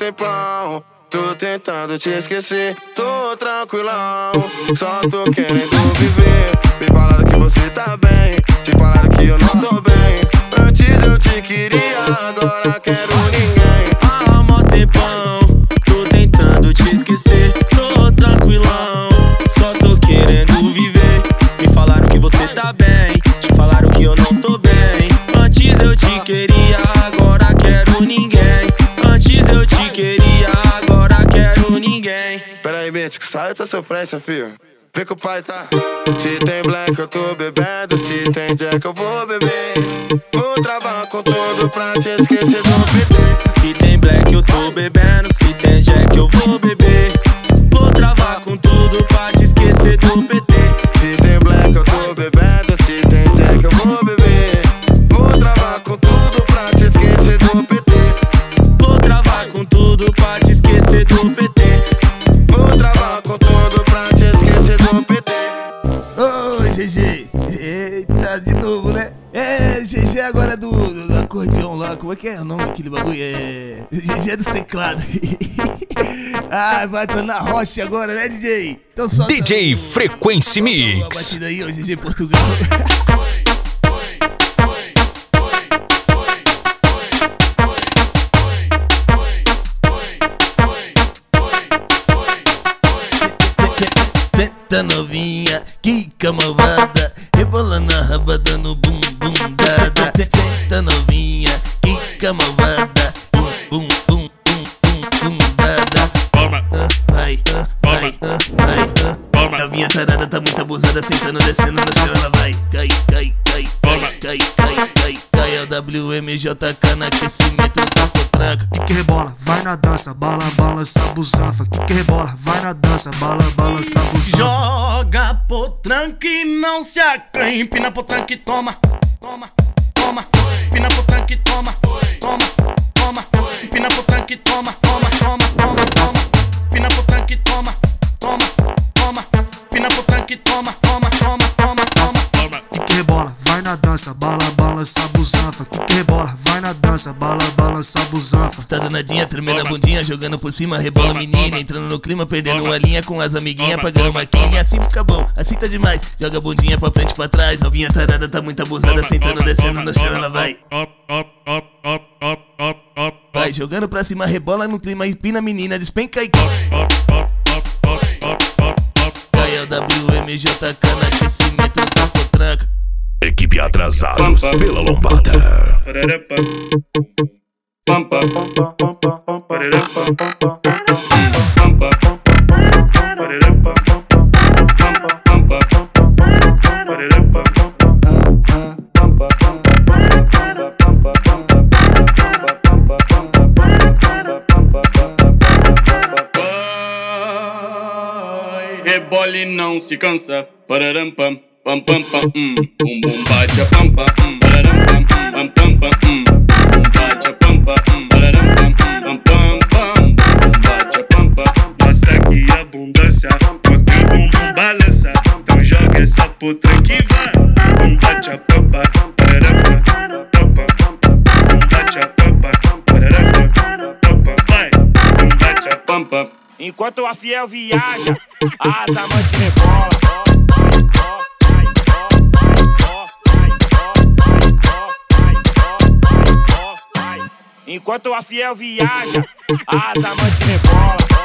tempão. Tô tentando te esquecer, tô tranquilão. Só tô querendo viver. Me falaram que você tá bem, te falaram que eu não tô bem. Antes eu te queria, agora quero ninguém. Há mó tempão, tô tentando te esquecer, tô tranquilão. Só tô querendo viver. Me falaram que você tá bem, te falaram que eu não tô bem. Antes eu te queria, agora quero ninguém. Antes eu te queria, agora quero ninguém. Pera aí, bitch, que sai dessa sofrência, filho. Vê que o pai tá. Se tem black eu tô bebendo, se tem jack eu vou beber. Vou travar com tudo pra te esquecer do PT. Se tem black eu tô bebendo, se tem jack eu vou beber. Vou travar com tudo pra te esquecer do PT. Se tem black eu tô bebendo, se tem jack eu vou beber. Vou travar com tudo pra te esquecer do PT. Vou travar com tudo pra te esquecer do PT. Vou travar com tudo pra te esquecer do PT. Ô, GG, eita, de novo, né? É, GG agora do acordeão lá, como é que é o nome daquele bagulho? É... GG dos teclados. Ah, vai estar na rocha agora, né, DJ? Então só DJ Frequency Mix. a batida aí, ó, GG Portugal. Senta novinha, quica malvada, rebolando a raba dando bum bum dada. Senta novinha, quica malvada, bum bum bum bum bum bum dada. Vai, vai, vai. Novinha tarada tá muito abusada, sentando, descendo no chão, ela vai. Cai, cai, cai, cai, cai, cai, cai. Cai, é o WMJK no aquecimento da potranca. Que rebola, vai na dança, bala, balança, busanfa. Que rebola, vai na dança, bala, balança, busanfa. Joga potranca e não se acanha. Empina potranca e toma, toma, toma. Empina potranca e toma, toma, toma. Empina potranca e toma, toma, toma, toma, toma. Empina potranca e toma, toma, toma. Empina potranca e toma, toma, toma, toma, toma. Que rebola, vai na dança, bala, balança, busanfa. Que rebola, vai na dança, bala, balança, busanfa. Tá danadinha, tremendo a bundinha, jogando por cima, rebola menina. Entrando no clima, perdendo a linha com as amiguinhas, pagando marquinha. Assim fica bom, assim tá demais. Joga a bundinha pra frente e pra trás. Novinha tarada tá muito abusada, sentando, descendo no chão, ela vai. Vai jogando pra cima, rebola no clima, empina a menina, despenca e cai, é o WMJK no aquecimento da potranca. Equipe Atrasados pela Lombada. Rebola e não se cansa. Pararam pam, pam pam pam. Bum bum bate a pam pam. Pararam pam, pam pam pam. Bum bate a pam pam. Pararam pam, pam pam pam. Bum bate a pam pam. Nossa aqui é abundância, bota o bumbum balança. Então joga essa potranca e vai. Bum bate a pampa, pararapa, pampa. Bum bate a pampa, pararapa, pampa. Vai, bum bate a Pampa. Enquanto a fiel viaja, as amantes rebola. Enquanto a fiel viaja, as amantes rebola.